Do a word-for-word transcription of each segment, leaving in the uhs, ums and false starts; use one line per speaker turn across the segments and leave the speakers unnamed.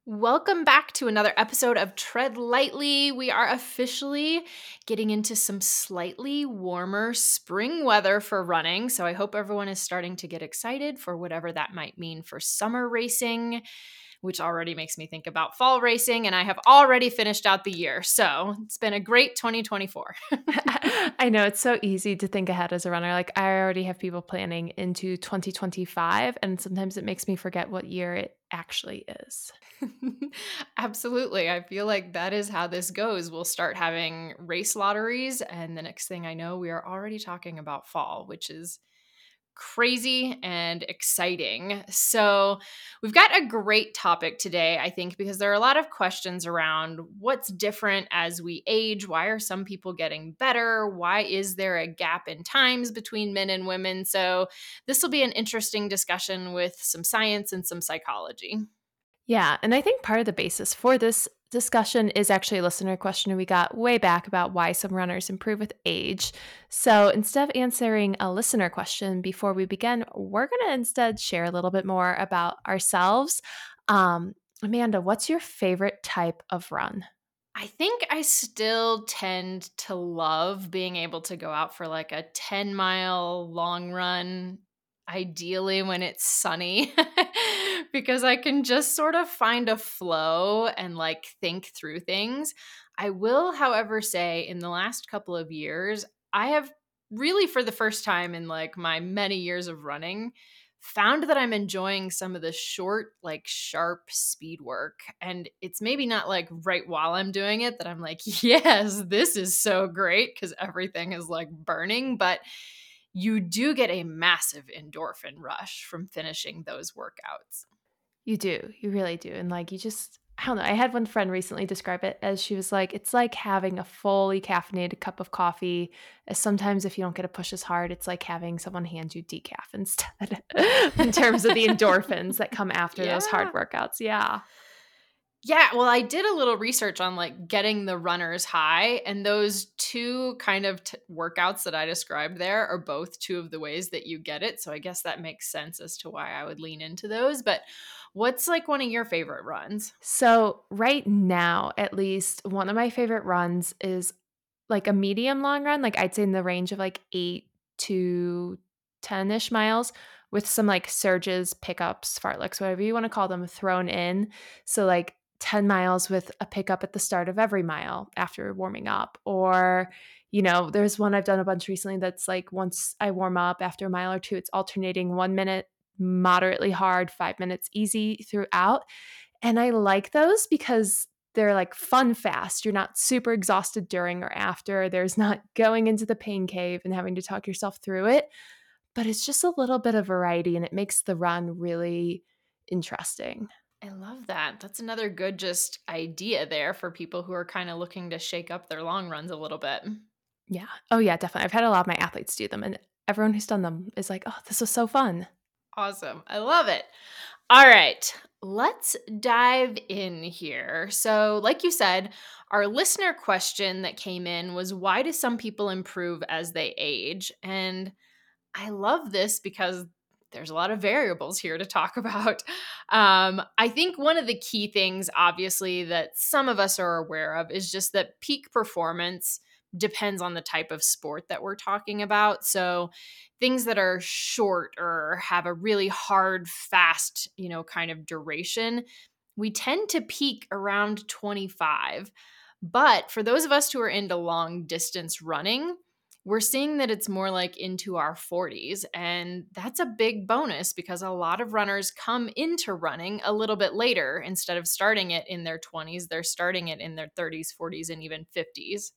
Welcome back to another episode of Tread Lightly. We are officially getting into some slightly warmer spring weather for running. So I hope everyone is starting to get excited for whatever that might mean for summer racing, which already makes me think about fall racing. And I have already finished out the year. So it's been a great twenty twenty-four.
I know it's so easy to think ahead as a runner. Like I already have people planning into twenty twenty-five, and sometimes it makes me forget what year it actually is.
Absolutely. I feel like that is how this goes. We'll start having race lotteries, and the next thing I know, we are already talking about fall, which is crazy and exciting. So, we've got a great topic today, I think, because there are a lot of questions around what's different as we age. Why are some people getting better? Why is there a gap in times between men and women? So, this will be an interesting discussion with some science and some psychology.
Yeah, and I think part of the basis for this discussion is actually a listener question we got way back about why some runners improve with age. So instead of answering a listener question before we begin, we're going to instead share a little bit more about ourselves. Um, Amanda, what's your favorite type of run?
I think I still tend to love being able to go out for like a ten mile long run, ideally when it's sunny, because I can just sort of find a flow and like think through things. I will, however, say in the last couple of years, I have really, for the first time in like my many years of running, found that I'm enjoying some of the short, like sharp speed work. And it's maybe not like right while I'm doing it that I'm like, yes, this is so great because everything is like burning. But you do get a massive endorphin rush from finishing those workouts.
You do. You really do. And like you just I don't know. I had one friend recently describe it as she was like, it's like having a fully caffeinated cup of coffee. As sometimes if you don't get a push as hard, it's like having someone hand you decaf instead in terms of the endorphins that come after those hard
Yeah.
workouts. Yeah.
Yeah, well, I did a little research on like getting the runner's high, and those two kind of t- workouts that I described there are both two of the ways that you get it. So I guess that makes sense as to why I would lean into those. But what's like one of your favorite runs?
So right now, at least one of my favorite runs is like a medium long run. Like I'd say in the range of like eight to ten-ish miles with some like surges, pickups, fartleks, whatever you want to call them, thrown in. So like ten miles with a pickup at the start of every mile after warming up. Or, you know, there's one I've done a bunch recently that's like once I warm up after a mile or two, it's alternating one minute moderately hard, five minutes easy throughout. And I like those because they're like fun fast. You're not super exhausted during or after. There's not going into the pain cave and having to talk yourself through it, but it's just a little bit of variety and it makes the run really interesting.
I love that. That's another good just idea there for people who are kind of looking to shake up their long runs a little bit.
Yeah. Oh, yeah, definitely. I've had a lot of my athletes do them, and everyone who's done them is like, oh, this was so fun.
Awesome. I love it. All right, let's dive in here. So, like you said, our listener question that came in was why do some people improve as they age? And I love this because there's a lot of variables here to talk about. Um, I think one of the key things, obviously, that some of us are aware of is just that peak performance depends on the type of sport that we're talking about. So, things that are short or have a really hard, fast, you know, kind of duration, we tend to peak around twenty-five. But for those of us who are into long distance running, we're seeing that it's more like into our forties. And that's a big bonus because a lot of runners come into running a little bit later. Instead of starting it in their twenties, they're starting it in their thirties, forties, and even fifties.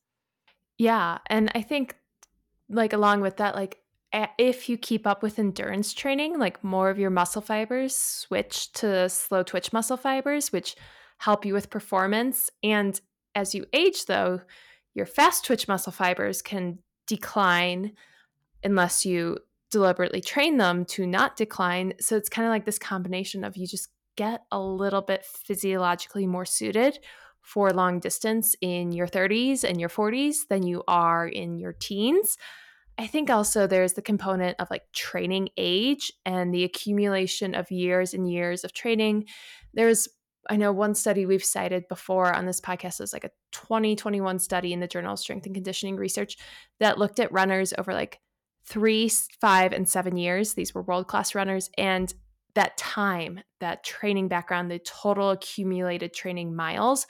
Yeah. And I think, like, along with that, like, a- if you keep up with endurance training, like more of your muscle fibers switch to slow twitch muscle fibers, which help you with performance. And as you age, though, your fast twitch muscle fibers can decline unless you deliberately train them to not decline. So it's kind of like this combination of you just get a little bit physiologically more suited for long distance in your thirties and your forties than you are in your teens. I think also there's the component of like training age and the accumulation of years and years of training. There's I know one study we've cited before on this podcast is like a twenty twenty-one study in the Journal of Strength and Conditioning Research that looked at runners over like three, five, and seven years. These were world-class runners. And that time, that training background, the total accumulated training miles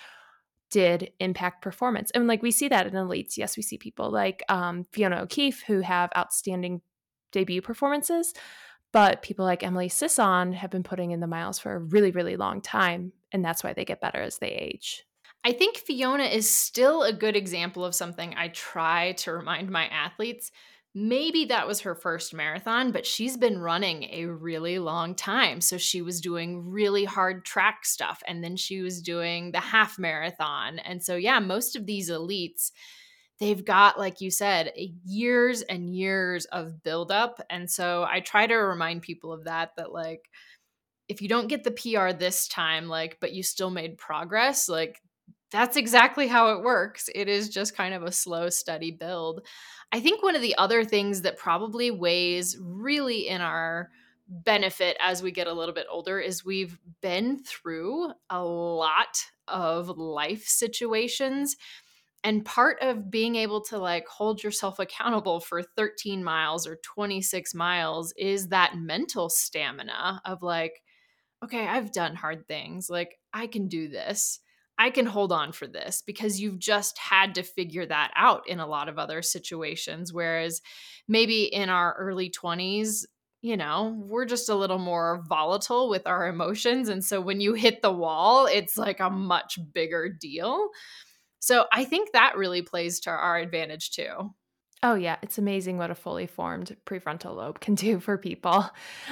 did impact performance. And like we see that in elites. Yes, we see people like um, Fiona O'Keefe who have outstanding debut performances, but people like Emily Sisson have been putting in the miles for a really, really long time. And that's why they get better as they age.
I think Fiona is still a good example of something I try to remind my athletes. Maybe that was her first marathon, but she's been running a really long time. So she was doing really hard track stuff, and then she was doing the half marathon. And so, yeah, most of these elites, they've got, like you said, years and years of buildup. And so I try to remind people of that, that like, if you don't get the P R this time, like, but you still made progress, like, that's exactly how it works. It is just kind of a slow, steady build. I think one of the other things that probably weighs really in our benefit as we get a little bit older is we've been through a lot of life situations. And part of being able to like hold yourself accountable for thirteen miles or twenty-six miles is that mental stamina of like, okay, I've done hard things. Like, I can do this. I can hold on for this, because you've just had to figure that out in a lot of other situations. Whereas maybe in our early twenties, you know, we're just a little more volatile with our emotions. And so when you hit the wall, it's like a much bigger deal. So I think that really plays to our advantage too.
Oh yeah, it's amazing what a fully formed prefrontal lobe can do for people.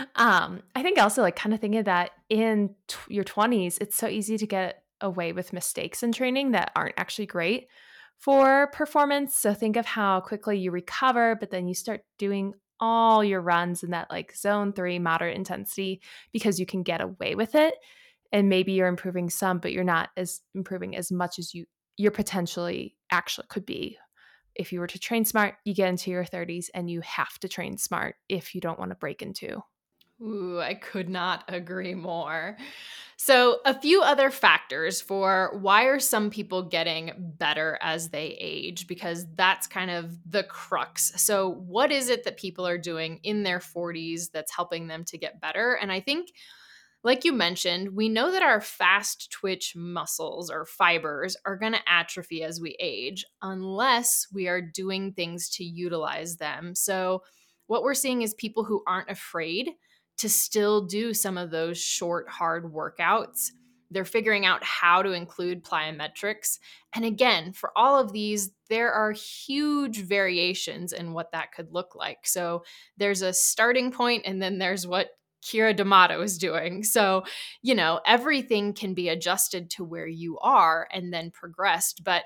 Um, I think also like kind of thinking that in t- your twenties, it's so easy to get away with mistakes in training that aren't actually great for performance. So think of how quickly you recover, but then you start doing all your runs in that like zone three moderate intensity because you can get away with it. And maybe you're improving some, but you're not as improving as much as you you're potentially actually could be. If you were to train smart, you get into your thirties and you have to train smart if you don't want to break into.
Ooh, I could not agree more. So, a few other factors for why are some people getting better as they age, because that's kind of the crux. So, what is it that people are doing in their forties that's helping them to get better? And I think, like you mentioned, we know that our fast twitch muscles or fibers are going to atrophy as we age unless we are doing things to utilize them. So, what we're seeing is people who aren't afraid to still do some of those short, hard workouts. They're figuring out how to include plyometrics. And again, for all of these, there are huge variations in what that could look like. So, there's a starting point, and then there's what Kira D'Amato is doing. So, you know, everything can be adjusted to where you are and then progressed. But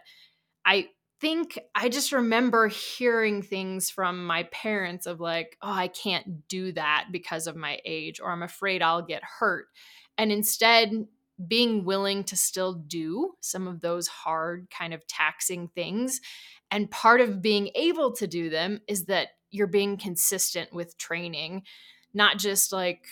I think I just remember hearing things from my parents of like, oh, I can't do that because of my age, or I'm afraid I'll get hurt. And instead, being willing to still do some of those hard, kind of taxing things. And part of being able to do them is that you're being consistent with training, not just like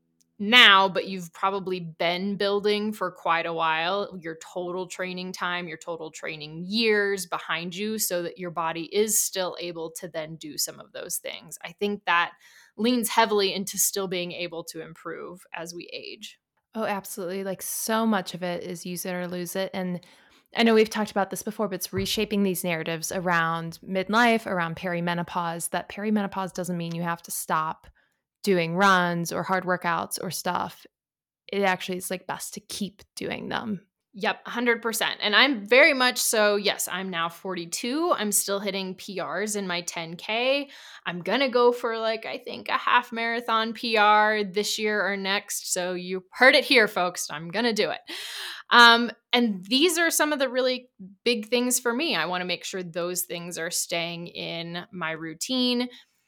now, but you've probably been building for quite a while, your total training time, your total training years behind you, so that your body is still able to then do some of those things. I think that leans heavily into still being able to improve as we age.
Oh, absolutely. Like so much of it is use it or lose it. And I know we've talked about this before, but it's reshaping these narratives around midlife, around perimenopause, that perimenopause doesn't mean you have to stop doing runs or hard workouts or stuff. It actually is like best to keep doing them.
Yep, one hundred percent. And I'm very much so, yes, I'm now forty-two. I'm still hitting P Rs in my ten K. I'm going to go for like, I think, a half marathon P R this year or next. So you heard it here, folks. I'm going to do it. Um, and these are some of the really big things for me. I want to make sure those things are staying in my routine.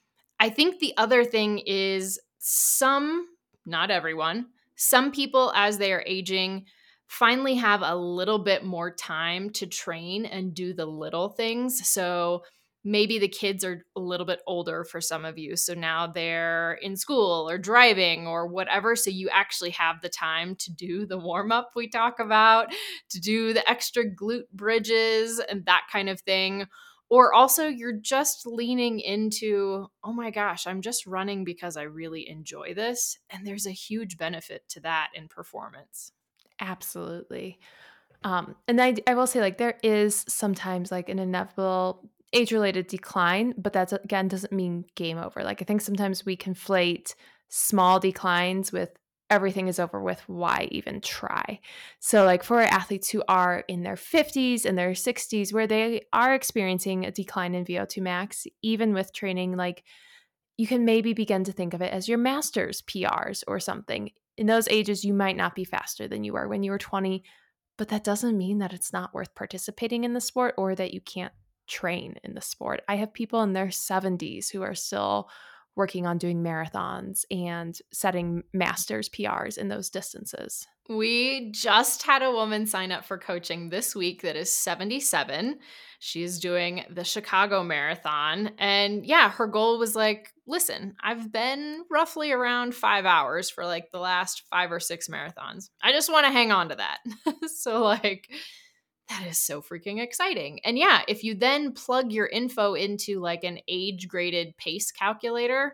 I think the other thing is some, not everyone, some people as they are aging finally have a little bit more time to train and do the little things. So maybe the kids are a little bit older for some of you. So now they're in school or driving or whatever. So you actually have the time to do the warm up we talk about, to do the extra glute bridges and that kind of thing. Or also, you're just leaning into, oh my gosh, I'm just running because I really enjoy this. And there's a huge benefit to that in performance.
Absolutely. Um, and I I will say, like, there is sometimes, like, an inevitable age-related decline, but that's, again, doesn't mean game over. Like, I think sometimes we conflate small declines with everything is over with, why even try? So, like, for athletes who are in their fifties and their sixties, where they are experiencing a decline in V O two max, even with training, like, you can maybe begin to think of it as your master's P Rs or something. In those ages, you might not be faster than you were when you were twenty, but that doesn't mean that it's not worth participating in the sport or that you can't train in the sport. I have people in their seventies who are still working on doing marathons and setting masters P Rs in those distances.
We just had a woman sign up for coaching this week that is seventy-seven. She's doing the Chicago Marathon. And yeah, her goal was like, listen, I've been roughly around five hours for like the last five or six marathons. I just want to hang on to that. So, like, that is so freaking exciting. And yeah, if you then plug your info into like an age graded pace calculator,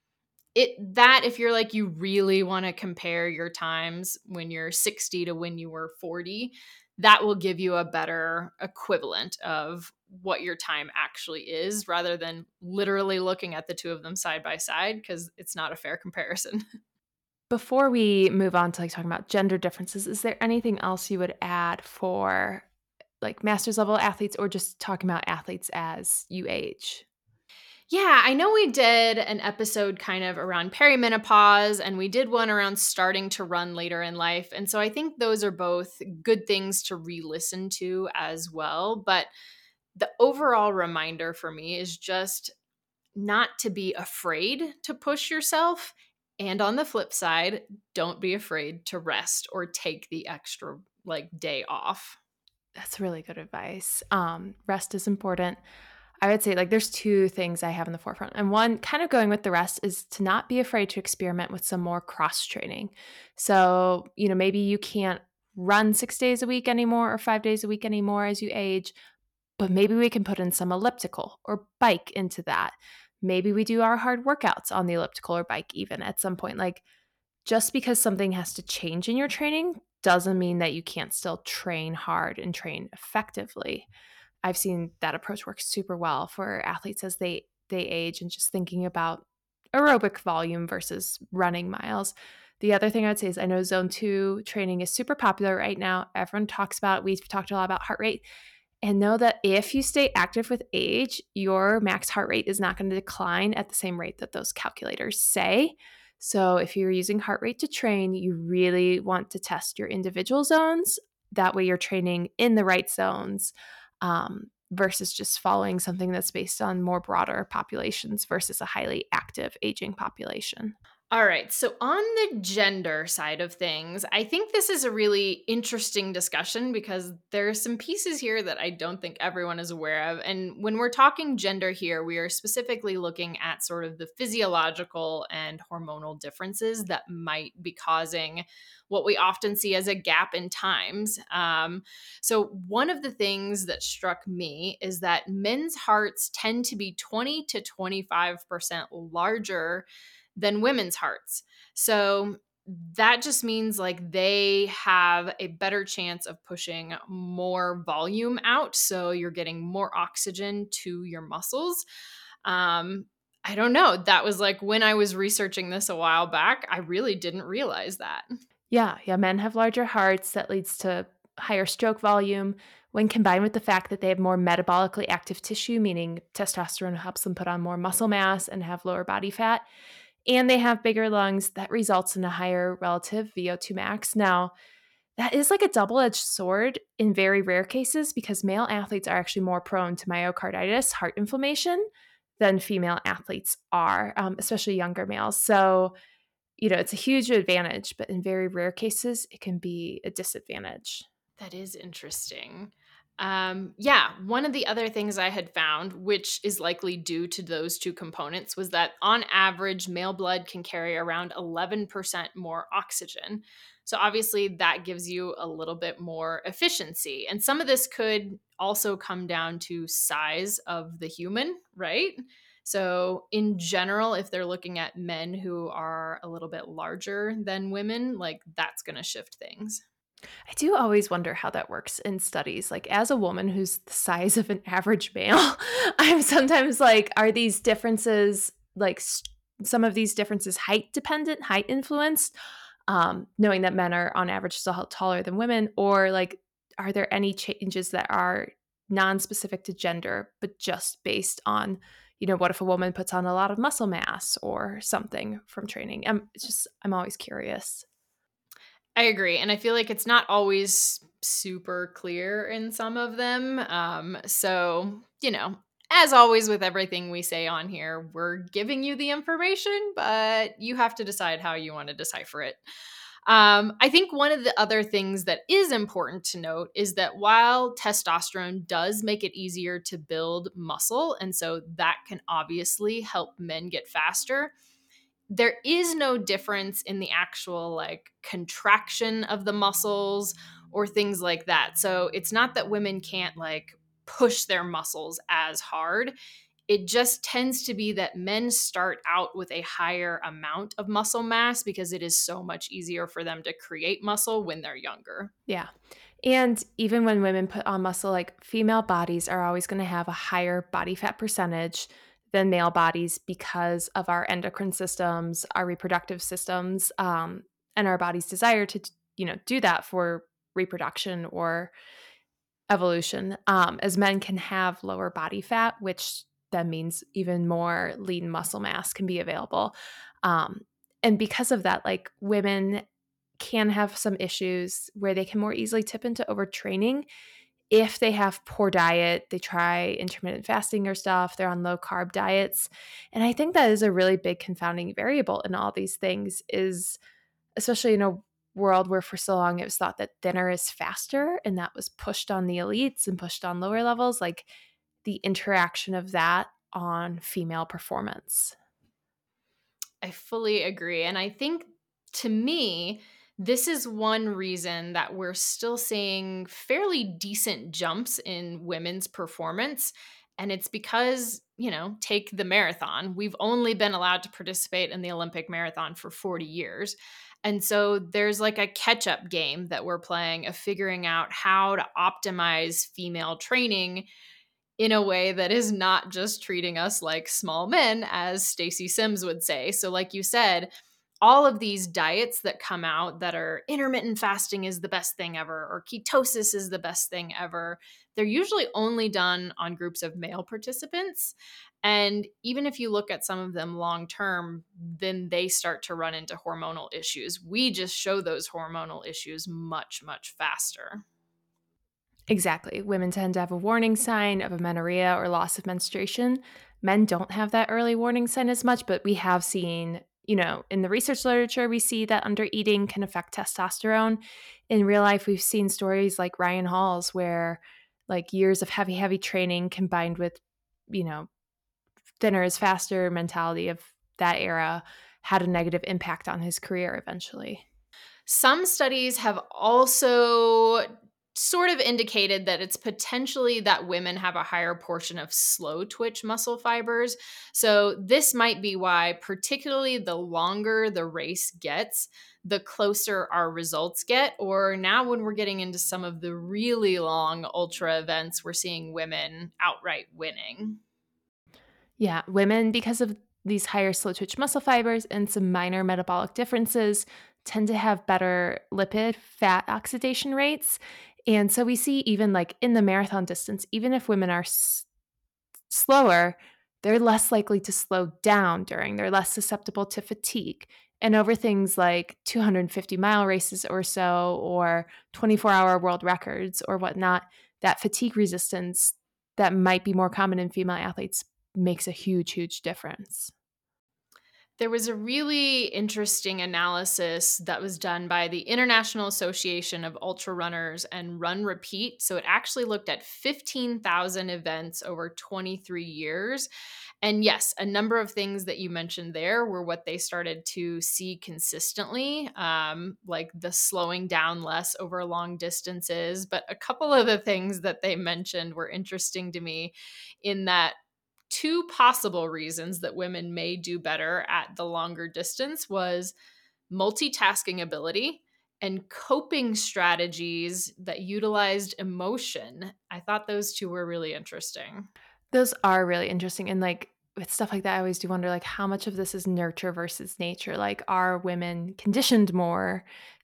it that if you're like you really want to compare your times when you're sixty to when you were forty, that will give you a better equivalent of what your time actually is rather than literally looking at the two of them side by side because it's not a fair comparison.
Before we move on to like talking about gender differences, is there anything else you would add for like master's level athletes or just talking about athletes as you age?
Yeah, I know we did an episode kind of around perimenopause and we did one around starting to run later in life. And so I think those are both good things to re listen to as well. But the overall reminder for me is just not to be afraid to push yourself. And on the flip side, don't be afraid to rest or take the extra like day off.
That's really good advice. Um, rest is important. I would say like there's two things I have in the forefront. And one kind of going with the rest is to not be afraid to experiment with some more cross training. So, you know, maybe you can't run six days a week anymore or five days a week anymore as you age, but maybe we can put in some elliptical or bike into that. Maybe we do our hard workouts on the elliptical or bike even at some point. Like just because something has to change in your training doesn't mean that you can't still train hard and train effectively. I've seen that approach work super well for athletes as they they age and just thinking about aerobic volume versus running miles. The other thing I would say is I know zone two training is super popular right now. Everyone talks about, we've talked a lot about heart rate, and know that if you stay active with age, your max heart rate is not going to decline at the same rate that those calculators say. So if you're using heart rate to train, you really want to test your individual zones. That way you're training in the right zones, um, versus just following something that's based on more broader populations versus a highly active aging population.
All right. So, on the gender side of things, I think this is a really interesting discussion because there are some pieces here that I don't think everyone is aware of. And when we're talking gender here, we are specifically looking at sort of the physiological and hormonal differences that might be causing what we often see as a gap in times. Um, so, one of the things that struck me is that men's hearts tend to be twenty to twenty-five percent larger than women's hearts. So that just means like they have a better chance of pushing more volume out. So you're getting more oxygen to your muscles. Um, I don't know. That was like when I was researching this a while back, I really didn't realize that.
Yeah, yeah, men have larger hearts. That leads to higher stroke volume. When combined with the fact that they have more metabolically active tissue, meaning testosterone helps them put on more muscle mass and have lower body fat, and they have bigger lungs, that results in a higher relative V O two max. Now, that is like a double edged sword in very rare cases because male athletes are actually more prone to myocarditis, heart inflammation, than female athletes are, um, especially younger males. So, you know, it's a huge advantage, but in very rare cases, it can be a disadvantage.
That is interesting. Um, yeah, one of the other things I had found, which is likely due to those two components, was that on average, male blood can carry around eleven percent more oxygen. So obviously, that gives you a little bit more efficiency. And some of this could also come down to size of the human, right? So, in general, if they're looking at men who are a little bit larger than women, like that's going to shift things.
I do always wonder how that works in studies. Like, as a woman who's the size of an average male, I'm sometimes like, are these differences like s- some of these differences height dependent, height influenced? Um, knowing that men are on average still taller than women, or like, are there any changes that are non-specific to gender, but just based on, you know, what if a woman puts on a lot of muscle mass or something from training? I'm it's just I'm always curious.
I agree, and I feel like it's not always super clear in some of them. Um, so, you know, as always with everything we say on here, we're giving you the information, but you have to decide how you want to decipher it. Um, I think one of the other things that is important to note is that while testosterone does make it easier to build muscle, and so that can obviously help men get faster, there is no difference in the actual like contraction of the muscles or things like that. So it's not that women can't like push their muscles as hard. It just tends to be that men start out with a higher amount of muscle mass because it is so much easier for them to create muscle when they're younger.
Yeah. And even when women put on muscle, like female bodies are always going to have a higher body fat percentage than male bodies because of our endocrine systems, our reproductive systems, um, and our body's desire to, you know, do that for reproduction or evolution. Um, as men can have lower body fat, which then means even more lean muscle mass can be available. Um, and because of that, like women can have some issues where they can more easily tip into overtraining if they have poor diet, they try intermittent fasting or stuff, they're on low carb diets. And I think that is a really big confounding variable in all these things is especially in a world where for so long it was thought that thinner is faster and that was pushed on the elites and pushed on lower levels, like the interaction of that on female performance.
I fully agree. And I think to me, this is one reason that we're still seeing fairly decent jumps in women's performance. And it's because, you know, take the marathon. We've only been allowed to participate in the Olympic marathon for forty years. And so there's like a catch up game that we're playing of figuring out how to optimize female training in a way that is not just treating us like small men, as Stacy Sims would say. So, like you said, all of these diets that come out that are intermittent fasting is the best thing ever, or ketosis is the best thing ever, they're usually only done on groups of male participants. And even if you look at some of them long term, then they start to run into hormonal issues. We just show those hormonal issues much, much faster.
Exactly. Women tend to have a warning sign of amenorrhea or loss of menstruation. Men don't have that early warning sign as much, but we have seen, you know, in the research literature, we see that under eating can affect testosterone. In real life, we've seen stories like Ryan Hall's where like years of heavy, heavy training combined with, you know, thinner is faster mentality of that era had a negative impact on his career eventually.
Some studies have also sort of indicated that it's potentially that women have a higher portion of slow twitch muscle fibers. So, this might be why, particularly the longer the race gets, the closer our results get. Or now, when we're getting into some of the really long ultra events, we're seeing women outright winning.
Yeah, women, because of these higher slow twitch muscle fibers and some minor metabolic differences, tend to have better lipid fat oxidation rates. And so we see, even like in the marathon distance, even if women are s- slower, they're less likely to slow down during, they're less susceptible to fatigue. And over things like two hundred fifty mile races or so, or twenty-four hour world records or whatnot, that fatigue resistance that might be more common in female athletes makes a huge, huge difference.
There was a really interesting analysis that was done by the International Association of Ultra Runners and Run Repeat. So it actually looked at fifteen thousand events over twenty-three years. And yes, a number of things that you mentioned there were what they started to see consistently, um, like the slowing down less over long distances. But a couple of the things that they mentioned were interesting to me in that two possible reasons that women may do better at the longer distance was multitasking ability and coping strategies that utilized emotion. I thought those two were really interesting.
Those are really interesting, and, like, with stuff like that, I always do wonder, like, how much of this is nurture versus nature? Like, are women conditioned more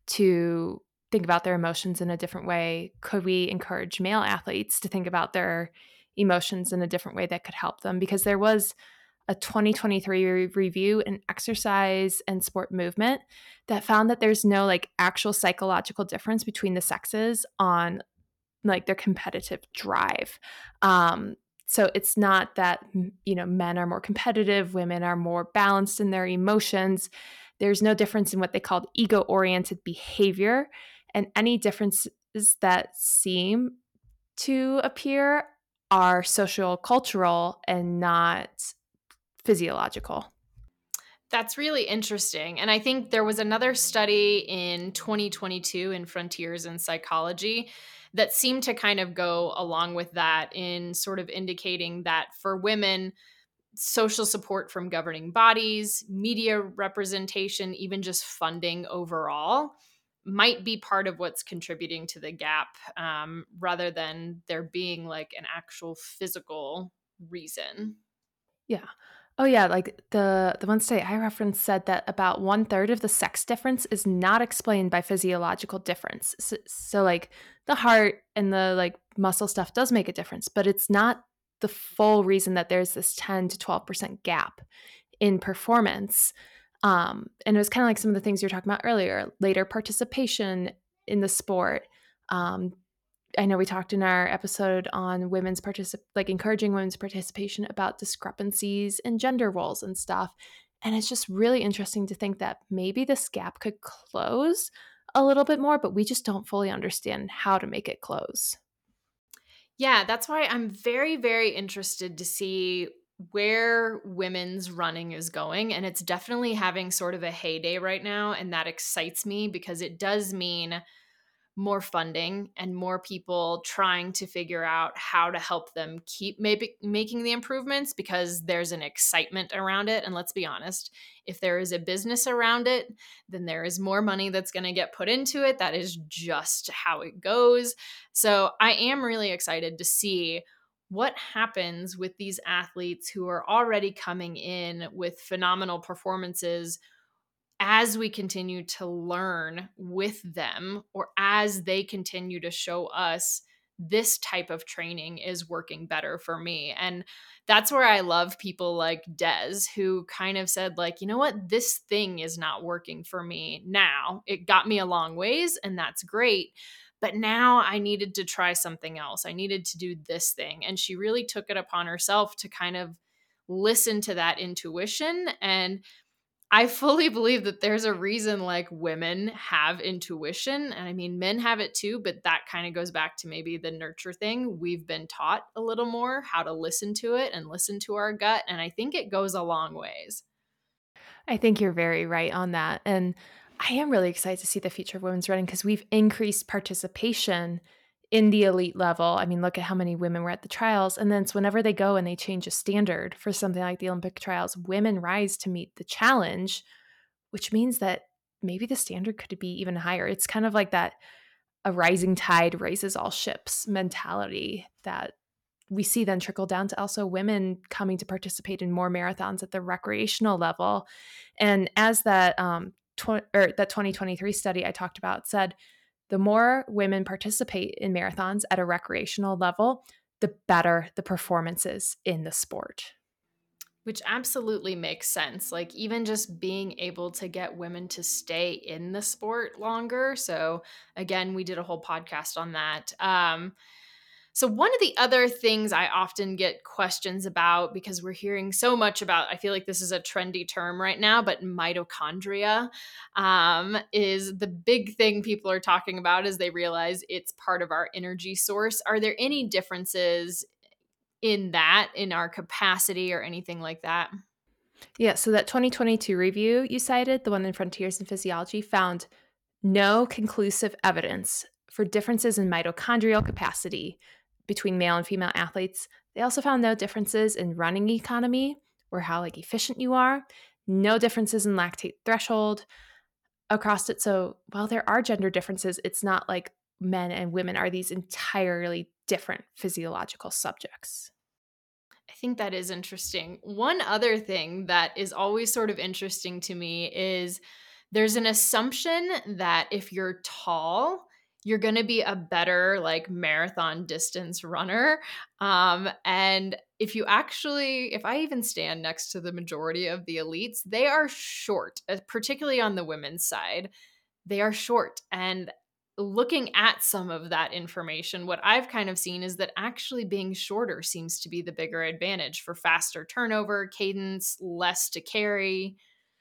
to think about their emotions in a different way? Could we encourage male athletes to think about their emotions in a different way that could help them? Because there was a twenty twenty-three re review in Exercise and Sport Movement that found that there's no, like, actual psychological difference between the sexes on, like, their competitive drive. Um, so it's not that, m you know, men are more competitive, women are more balanced in their emotions. There's no difference in what they called ego-oriented behavior, and any differences that seem to appear are social cultural and not physiological.
That's really interesting. And I think there was another study in twenty twenty-two in Frontiers in Psychology that seemed to kind of go along with that in sort of indicating that for women, social support from governing bodies, media representation, even just funding overall might be part of what's contributing to the gap, um, rather than there being like an actual physical reason.
Yeah. Oh, yeah, like, the the one study I referenced said that about one third of the sex difference is not explained by physiological difference. S so, like, the heart and the, like, muscle stuff does make a difference, but it's not the full reason that there's this ten to twelve percent gap in performance. Um, and it was kinda like some of the things you were talking about earlier, later participation in the sport, um, I know we talked in our episode on women's particip like, encouraging women's participation about discrepancies in gender roles and stuff, and it's just really interesting to think that maybe this gap could close a little bit more, but we just don't fully understand how to make it close.
Yeah, that's why I'm very, very interested to see where women's running is going. And it's definitely having sort of a heyday right now. And that excites me because it does mean more funding and more people trying to figure out how to help them keep maybe making the improvements because there's an excitement around it. And let's be honest, if there is a business around it, then there is more money that's going to get put into it. That is just how it goes. So I am really excited to see what happens with these athletes who are already coming in with phenomenal performances as we continue to learn with them or as they continue to show us this type of training is working better for me. And that's where I love people like Des who kind of said like, "You know what? This thing is not working for me now. It got me a long ways and that's great, but now I needed to try something else. I needed to do this thing." And she really took it upon herself to kind of listen to that intuition. And I fully believe that there's a reason like women have intuition. And I mean, men have it too, but that kind of goes back to maybe the nurture thing. We've been taught a little more how to listen to it and listen to our gut. And I think it goes a long ways.
I think you're very right on that, and I am really excited to see the future of women's running because 'cause we've increased participation in the elite level. I mean, look at how many women were at the trials, and then it's whenever they go and they change a standard for something like the Olympic trials, women rise to meet the challenge, which means that maybe the standard could be even higher. It's kind of like that a rising tide raises all ships mentality that we see then trickle down to also women coming to participate in more marathons at the recreational level. And as that um, tw- or that twenty twenty-three study I talked about said, the more women participate in marathons at a recreational level, the better the performances in the sport.
Which absolutely makes sense. Like, even just being able to get women to stay in the sport longer. So, again, we did a whole podcast on that. Um, So, one of the other things I often get questions about, because we're hearing so much about, I feel like this is a trendy term right now, but mitochondria um, is the big thing people are talking about as they realize it's part of our energy source. Are there any differences in that, in our capacity or anything like that?
Yeah, so that twenty twenty-two review you cited, the one in Frontiers in Physiology, found no conclusive evidence for differences in mitochondrial capacity between male and female athletes. They also found no differences in running economy or how like efficient you are, no differences in lactate threshold across it. So while there are gender differences, it's not like men and women are these entirely different physiological subjects.
I think that is interesting. One other thing that is always sort of interesting to me is there's an assumption that if you're tall, you're going to be a better like marathon distance runner. Um, and if you actually, if I even stand next to the majority of the elites, they are short, uh, particularly on the women's side. They are short. And looking at some of that information, what I've kind of seen is that actually being shorter seems to be the bigger advantage for faster turnover, cadence, less to carry.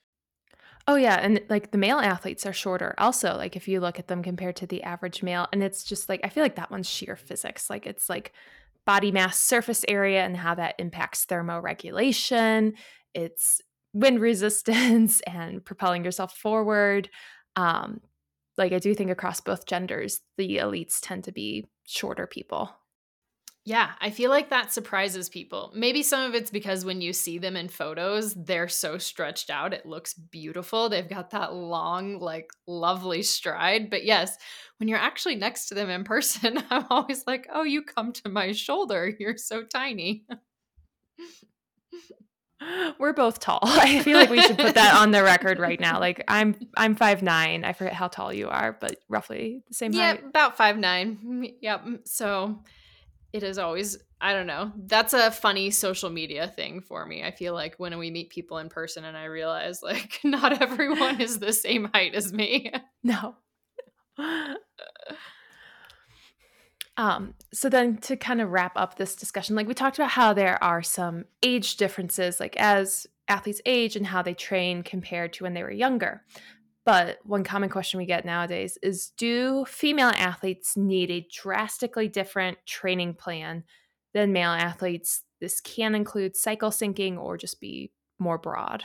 Oh yeah, and like the male athletes are shorter also, like if you look at them compared to the average male, and it's just like I feel like that one's sheer physics. Like it's like body mass surface area and how that impacts thermoregulation. It's wind resistance and propelling yourself forward. Um, like I do think across both genders, the elites tend to be shorter people.
Yeah, I feel like that surprises people. Maybe some of it's because when you see them in photos, they're so stretched out. It looks beautiful. They've got that long, like, lovely stride. But yes, when you're actually next to them in person, I'm always like, oh, you come to my shoulder. You're so tiny.
We're both tall. I feel like we should put that on the record right now. Like I'm I'm five nine. I forget how tall you are, but roughly the same
Yeah,
height.
about five nine. Yep. So it is always, I don't know. That's a funny social media thing for me. I feel like when we meet people in person and I realize like not everyone is the same height as me.
No. Um, so then to kind of wrap up this discussion, like we talked about how there are some age differences, like as athletes age and how they train compared to when they were younger. But one common question we get nowadays is do female athletes need a drastically different training plan than male athletes? This can include cycle syncing or just be more broad.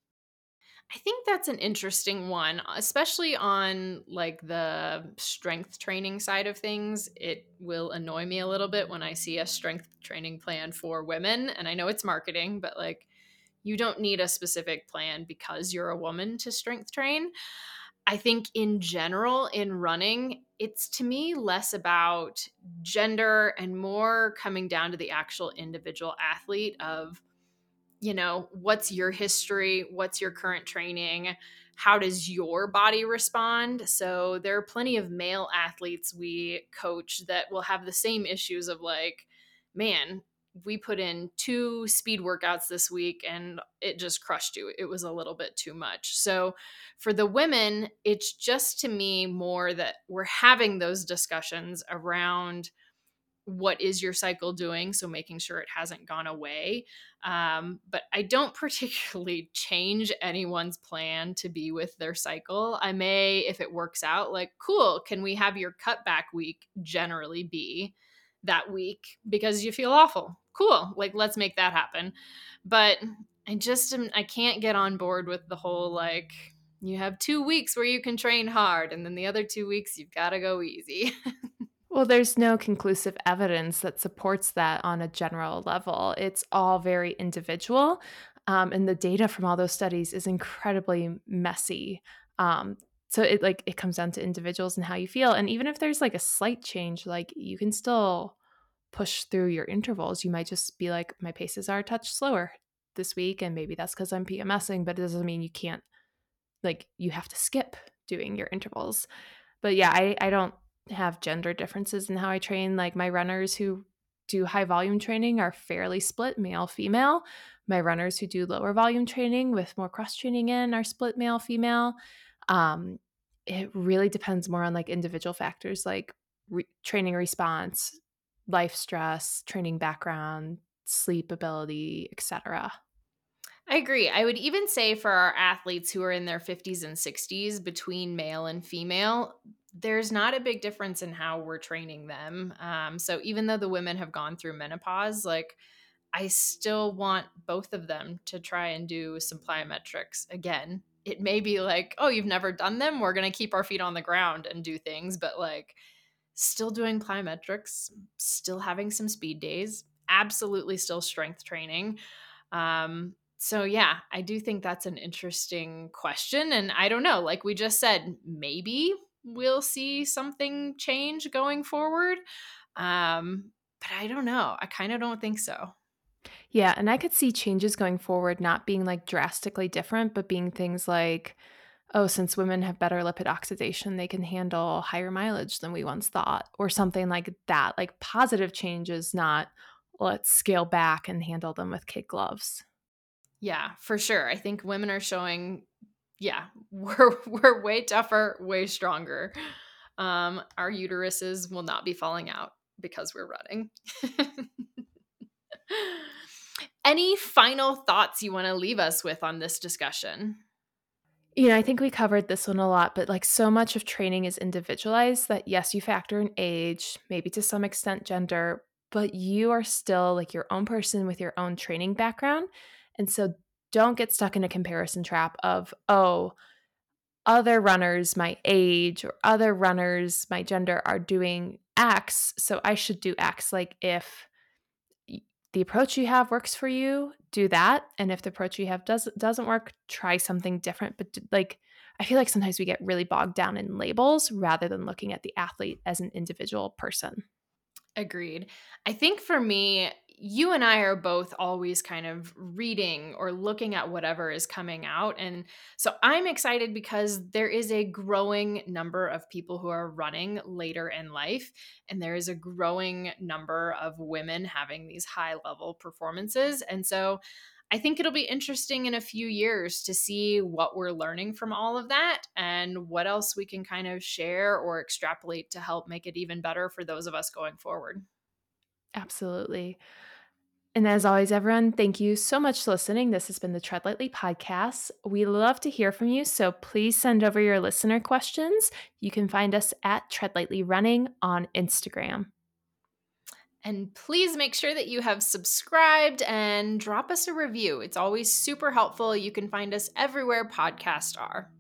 I think that's an interesting one, especially on like the strength training side of things. It will annoy me a little bit when I see a strength training plan for women. And I know it's marketing, but like you don't need a specific plan because you're a woman to strength train. I think in general, in running, it's to me less about gender and more coming down to the actual individual athlete of, you know, what's your history? What's your current training? How does your body respond? So there are plenty of male athletes we coach that will have the same issues of like, man, we put in two speed workouts this week and it just crushed you. It was a little bit too much. So for the women, it's just to me more that we're having those discussions around what is your cycle doing, so making sure it hasn't gone away. Um, but I don't particularly change anyone's plan to be with their cycle. I may, if it works out, like, cool, can we have your cutback week generally be that week because you feel awful? Cool, like, let's make that happen. But I just am, I can't get on board with the whole like you have two weeks where you can train hard and then the other two weeks you've got to go easy.
Well, there's no conclusive evidence that supports that on a general level. It's all very individual. Um, and the data from all those studies is incredibly messy. Um, so it like it comes down to individuals and how you feel. And even if there's like a slight change, like you can still push through your intervals. You might just be like, my paces are a touch slower this week, and maybe that's because I'm PMSing, but it doesn't mean you can't like you have to skip doing your intervals. But yeah, I, I don't have gender differences in how I train. Like my runners who do high volume training are fairly split male female. My runners who do lower volume training with more cross training in are split male female. Um, it really depends more on like individual factors like re- training response, life stress, training background, sleep ability, et cetera.
I agree. I would even say for our athletes who are in their fifties and sixties between male and female, there's not a big difference in how we're training them. Um, so even though the women have gone through menopause, like I still want both of them to try and do some plyometrics again. It may be like, oh, you've never done them. We're going to keep our feet on the ground and do things, but like still doing plyometrics, still having some speed days, absolutely still strength training. Um, so yeah, I do think that's an interesting question. And I don't know, like we just said, maybe we'll see something change going forward. Um, but I don't know. I kind of don't think so.
Yeah, and I could see changes going forward not being like drastically different, but being things like, oh, since women have better lipid oxidation, they can handle higher mileage than we once thought, or something like that. Like positive changes, not let's scale back and handle them with kid gloves.
Yeah, for sure. I think women are showing, yeah, we're we're way tougher, way stronger. Um, our uteruses will not be falling out because we're running. Any final thoughts you want to leave us with on this discussion?
You know, I think we covered this one a lot, but like so much of training is individualized that yes, you factor in age, maybe to some extent gender, but you are still like your own person with your own training background. And so don't get stuck in a comparison trap of, oh, other runners my age or other runners my gender are doing X, so I should do X. Like if y- the approach you have works for you, do that. And if the approach you have does doesn't work, try something different. But d- like I feel like sometimes we get really bogged down in labels rather than looking at the athlete as an individual person.
Agreed. I think for me, you and I are both always kind of reading or looking at whatever is coming out. And so I'm excited because there is a growing number of people who are running later in life. And there is a growing number of women having these high level performances. And so I think it'll be interesting in a few years to see what we're learning from all of that and what else we can kind of share or extrapolate to help make it even better for those of us going forward.
Absolutely. And as always, everyone, thank you so much for listening. This has been the Tread Lightly podcast. We love to hear from you, so please send over your listener questions. You can find us at Tread Lightly Running on Instagram.
And please make sure that you have subscribed and drop us a review. It's always super helpful. You can find us everywhere podcasts are.